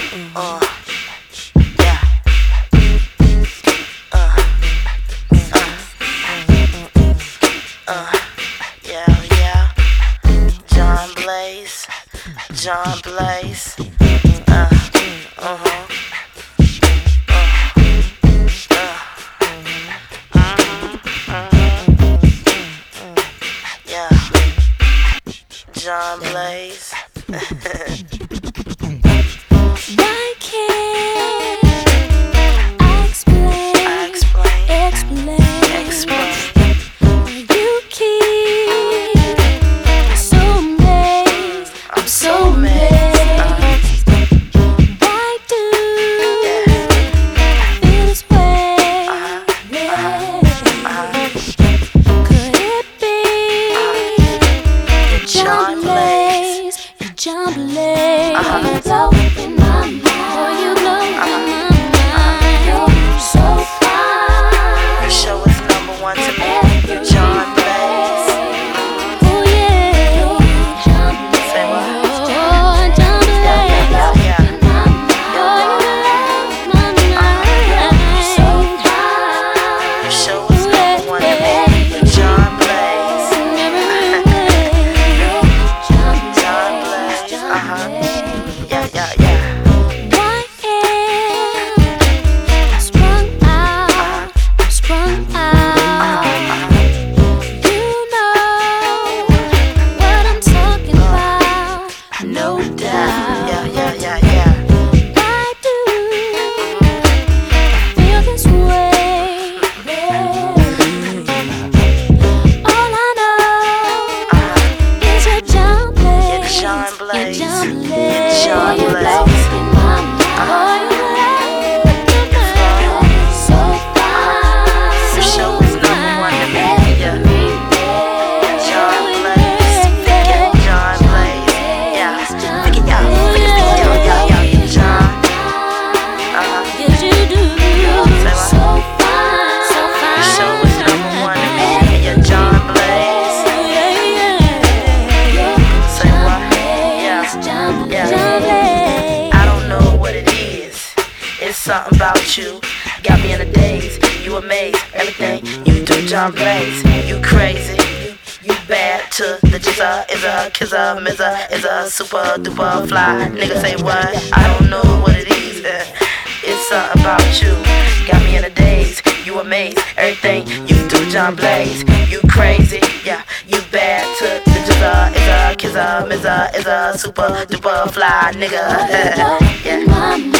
Yeah. Yeah, yeah. John Blaze. John Blaze. Uh-huh. Yeah. John Blaze. Why can't I explain? You keep so amazed. I'm so amazed. Why do I feel this way? Could it be John Blaze? John Blaze. Blow in my mind. Oh, you blow in my mind. You're so fine. Your show is #1 to me. John Blaze. Oh yeah. John Blaze. Say what? Oh, John Blaze. Yeah. Oh, you blow my mind. So fine. Your show is #1 to me. John Blaze. John Blaze. Yeah. Why am I sprung out? I'm sprung out. You know what I'm talking about, no doubt. Yeah. Why do I feel this way? All I know is you're John Blaze. John Blaze. You're John Blaze. John You Blaze. blow in my mind. Oh, you blow so fine. Your show is #1 to me. Yeah. John Blaze. John Blaze. Yeah. John. Yes, you do. Say what? So fine. So fine. Your show is #1 to me. Yeah, John Blaze. Say what? Yeah. I don't know what it is. It's something about you. Got me in a daze. You amaze. Everything you do, John Blaze. You crazy. You bad to the jizzer. Is a kisser. Mizzer. Is a super duper fly. Nigga say what? I don't know what it is. It's something about you. Got me in a daze. You amaze. Everything you do, John Blaze. You crazy. Yeah. You bad to the jizzer. Is a kisser. Mizzer. Is a super duper fly. Nigga. Yeah.